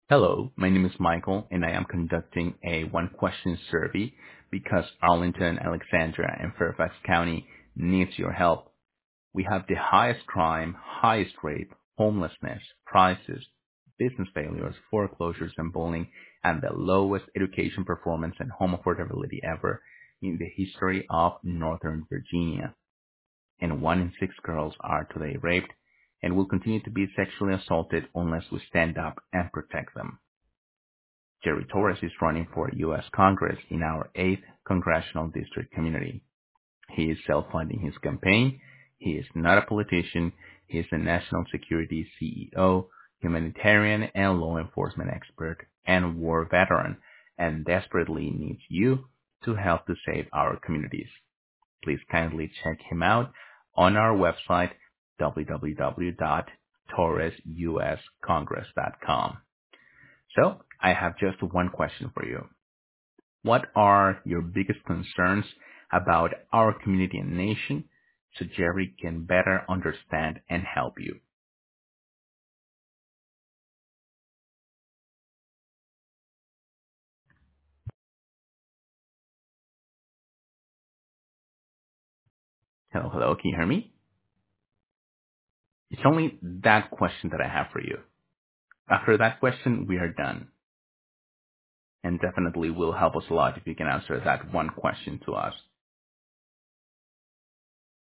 Hello, my name is Michael, and I am conducting a one-question survey because Arlington, Alexandria, and Fairfax County needs your help. We have the highest crime, highest rape, homelessness, prices, business failures, foreclosures, and bullying, and the lowest education performance and home affordability ever in the history of Northern Virginia. And 1 in 6 girls are today raped and will continue to be sexually assaulted unless we stand up and protect them. Jerry Torres is running for U.S. Congress in our 8th Congressional District community. He is self-funding his campaign. He is not a politician. He is a national security CEO, humanitarian and law enforcement expert, and war veteran, and desperately needs you to help to save our communities. Please kindly check him out on our website, www.torresuscongress.com. So I have just one question for you. What are your biggest concerns about our community and nation so Jerry can better understand and help you? Hello, hello, can you hear me? It's only that question that I have for you. After that question, we are done. And definitely will help us a lot if you can answer that one question to us.